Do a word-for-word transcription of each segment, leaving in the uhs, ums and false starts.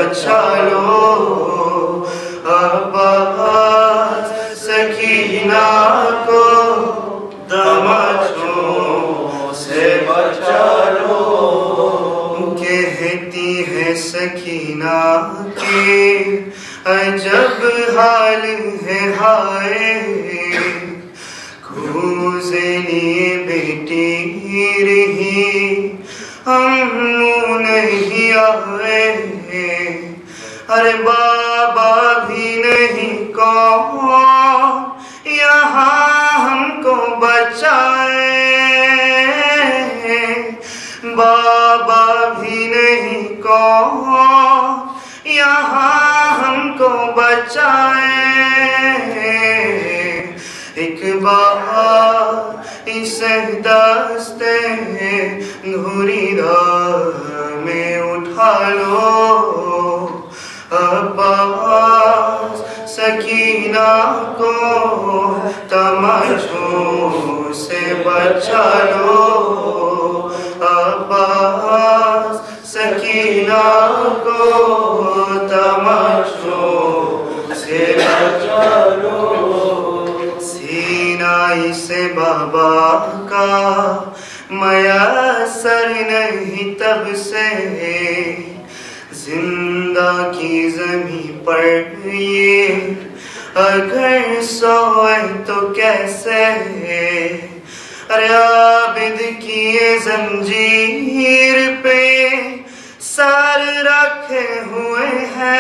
बचा लो। अब्बास सकीना को तमाचों से बचा लो। कहती है सकीना के अजब हाल है हाय, खूज़नी बेटी रही हम नहीं आए। अरे बाबा भी नहीं कौन यहाँ हमको बचाए, बाबा भी नहीं कौन यहाँ हमको बचाए। एक बार इस दस्ते घूरी राह में उठा लो। अब्बास सकीना को तमाचों से बचा लो। अब्बास सकीना को तमाचों से बचा लो। सीनाई से बाबा का मयसर नहीं तब से, जिंदा की ज़मीं पर ये अगर सोए तो कैसे। अरे आबिद की ये जंजीर पे सर रखे हुए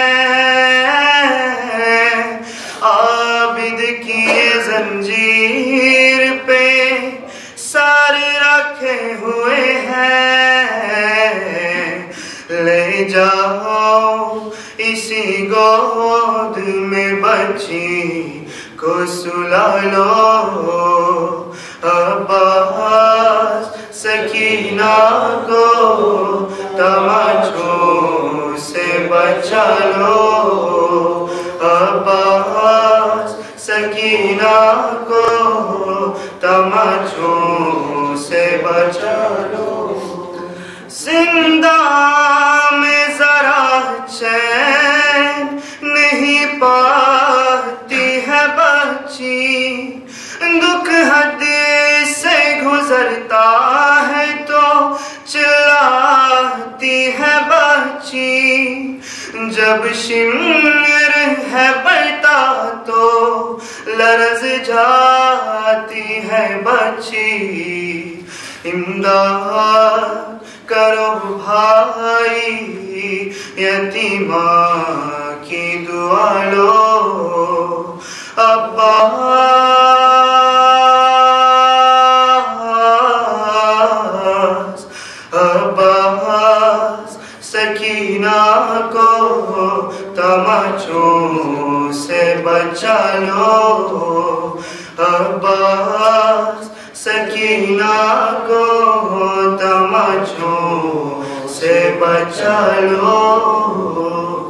हैं, आबिद की ये जंजीर पे सर रखे हुए हैं। ले जाओ इसी गोद में बच्ची को सुला लो। अब्बास सकीना को तमाचों से बचा लो। अब्बास सकीना को तमाचों से बचा लो। जिंदा में जरा चैन नहीं पाती है बच्ची, दुख हद से गुजरता है तो चिल्लाती है बच्ची। जब शिमर है बढ़ता तो लरज जाती है बच्ची। इमदाद करो भाई यतीमा की दुआ लो। अब्बास अब्बास सकीना को तमाचों से बचा लो। अब्बास सकीना को तमाचों से बचा लो।